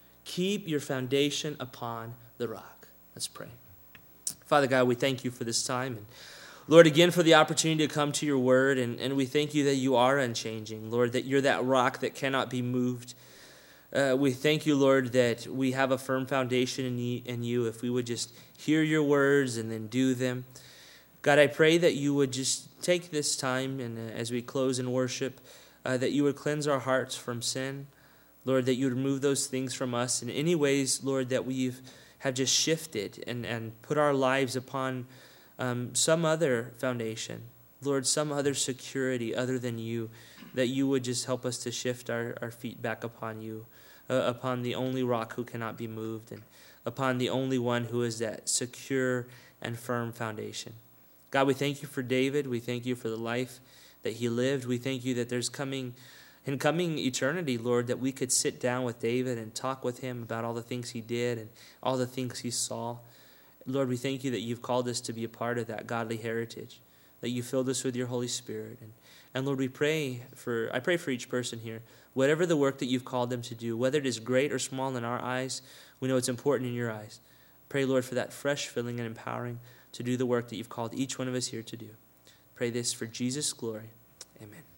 Keep your foundation upon the rock. Let's pray. Father God, we thank you for this time. And Lord, again, for the opportunity to come to your word. And, and we thank you that you are unchanging. Lord, that you're that rock that cannot be moved. Uh, we thank you, Lord, that we have a firm foundation in you, in you if we would just hear your words and then do them. God, I pray that you would just take this time, and uh, as we close in worship, uh, that you would cleanse our hearts from sin. Lord, that you would remove those things from us in any ways, Lord, that we've have just shifted and, and put our lives upon um, some other foundation. Lord, some other security other than you, that you would just help us to shift our, our feet back upon you, uh, upon the only rock who cannot be moved. And upon the only one who is that secure and firm foundation. God, we thank you for David. We thank you for the life that he lived. We thank you that there's coming, in coming eternity, Lord, that we could sit down with David and talk with him about all the things he did and all the things he saw. Lord, we thank you that you've called us to be a part of that godly heritage, that you filled us with your Holy Spirit. And, and Lord, we pray for, I pray for each person here, whatever the work that you've called them to do, whether it is great or small in our eyes, we know it's important in your eyes. Pray, Lord, for that fresh filling and empowering to do the work that you've called each one of us here to do. Pray this for Jesus' glory. Amen.